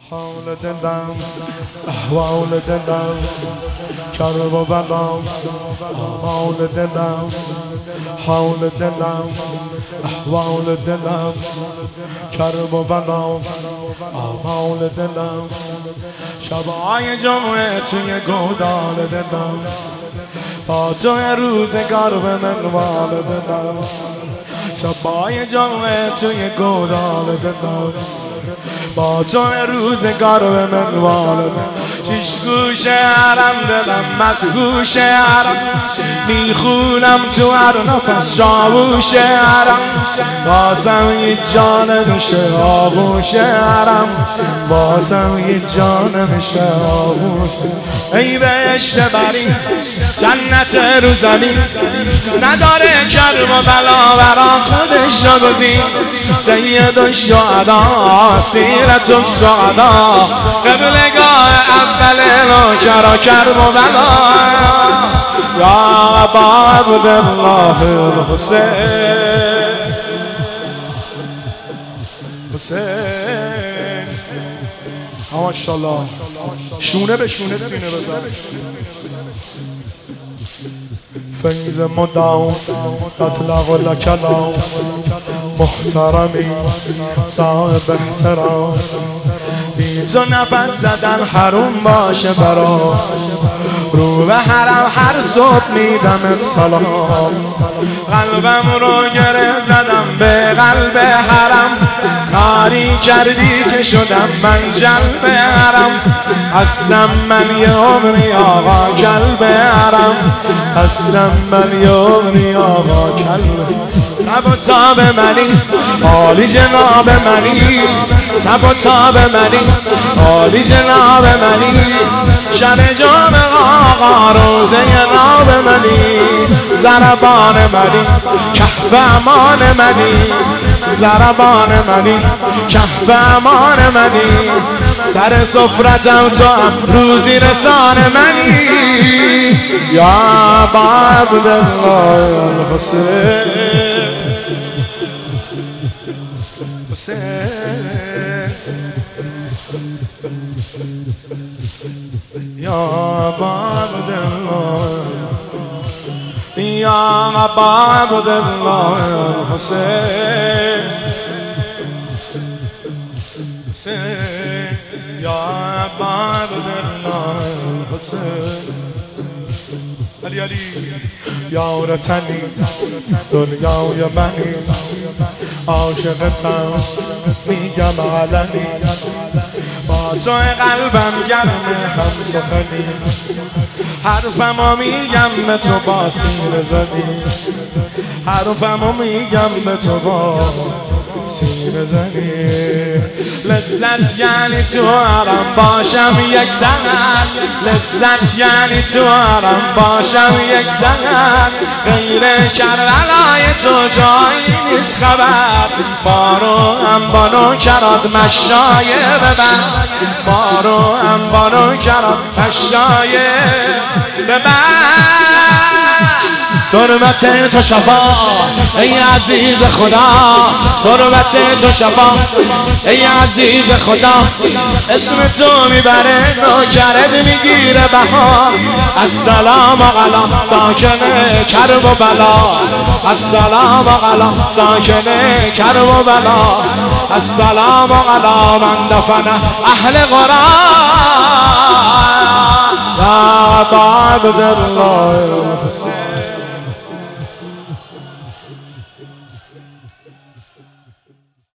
حال دلم احوال دلم کرب و بلام حال دلم حال دلم احوال دلم کرب و بلام حال دلم شبای جمعه توی گودال دلم با توی روزگار به منوال دلم شبای جمعه توی گودال دلم با توی روزگار به منوال شیش گوش حرم دلم مدهوش حرم میخونم تو هر نفس شاووش حرم بازم یه جان میشه آغوش حرم بازم یه جان میشه آغوش ای بهشت بری جنت رو زمین نداره کرب و بلا برا خودش رو گزین سید الشهدا سیرت السعدا قبلگاه اول نوکرا کرب و بلا یا ابا عبدالله الحسین حسین ماشاءالله شونه به شونه سینه بزن فیض مدام اطلق لکلام محترمی صاحب احترام بی تو نفس زدن حروم باشه برا رو به حرم هر صبح میدم سلام قلبم رو گره زدم به قلب حرم کاری کردی که شدم من جلب حرم هستم من یه عمری آقا کلب حرم هستم من یه عمری آقا کلب تب و تاب منی عالی جناب منی تب و تاب منی عالی جناب منی شب جام آقا روزه ناب منی زربان منی کهف امان منی زربان منی کهف امان منی سر سفرتم تو هم روزی رسان منی یا ابا عبدالله الحسین یا ابا عبدالله یا ابا عبدالله الحسین یا ابا عبدالله الحسین علی علی یار تنی دنیای منی عاشقتم میگم علنی با تو قلبم گرمه هم سخنی حرفمو میگم به تو با سینه زدی حرفمو میگم به تو با سینه زدی لذت یعنی تو حرم باشم یک سنت لذت یعنی تو حرم باشم یک سنت غیر کربلای تو جایی نیست خبر بارو هم بانو کرد مشایه ببن بارو هم بانو کرد مشایه ببن تربت تو شفا ای عزیز خدا تربت تو شفا ای عزیز خدا اسم تو میبره نوکرت میگیره بهار السلام علی ساکن کرب و بلا السلام علی ساکن کرب و بلا السلام علی من دفن اهل قرآن یا ابا عبدالله الحسین